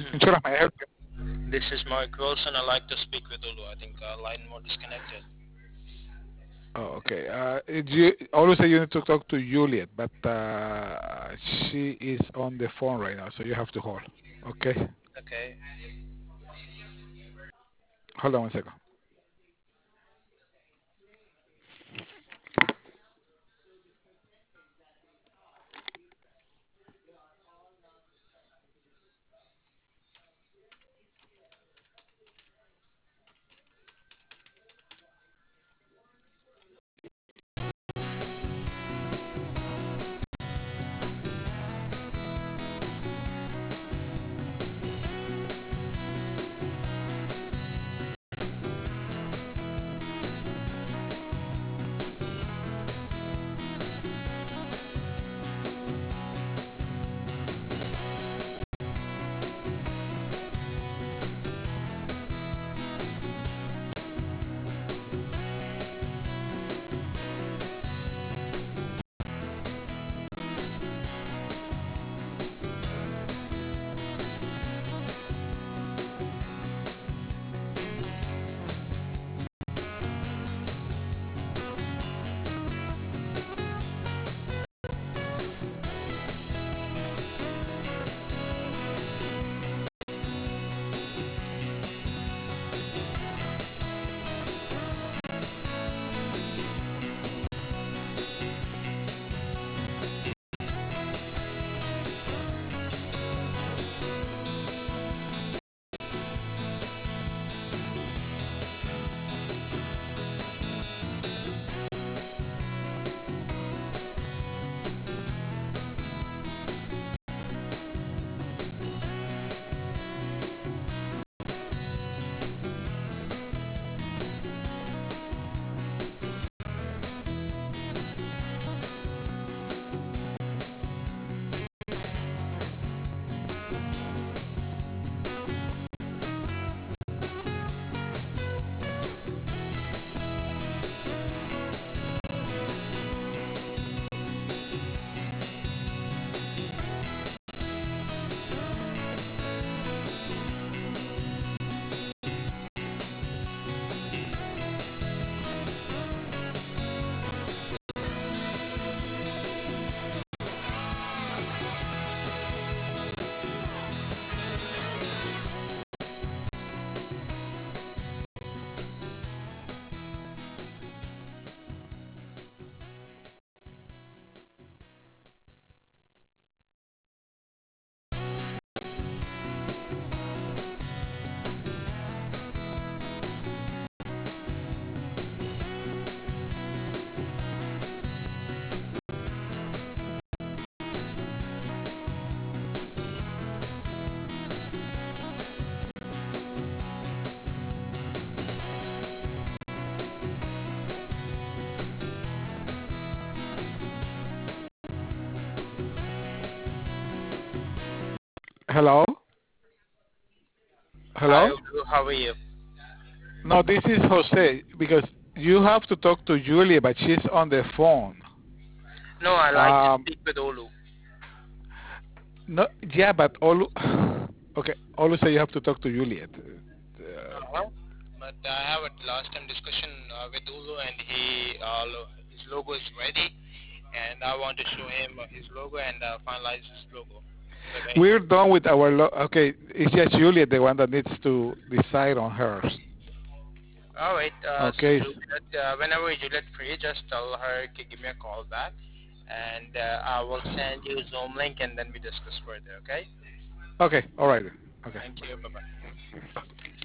Insurance, may I help you? This is Mark Wilson. I'd like to speak with Ulu. I think line more disconnected. Oh, okay. You always say you need to talk to Juliet, but she is on the phone right now, so you have to hold. Okay? Okay. Hold on one second. Hello? Hi, Hello? Ulu. How are you? No, this is Jose, because you have to talk to Julia, but she's on the phone. No, I like to Um, speak with Ulu. no, yeah, but Olu, okay, Olu say you have to talk to Juliet. Uh-huh. But I have a last time discussion with Ulu, and his logo is ready, and I want to show him his logo and finalize his logo. Okay. We're done with our, okay, it's just Juliet, the one that needs to decide on hers. All right. So Okay, Juliet, whenever Juliet free, just tell her to give me a call back, and I will send you Zoom link, and then we discuss further. Okay. okay, all right. Okay, Thank bye. you. Bye bye.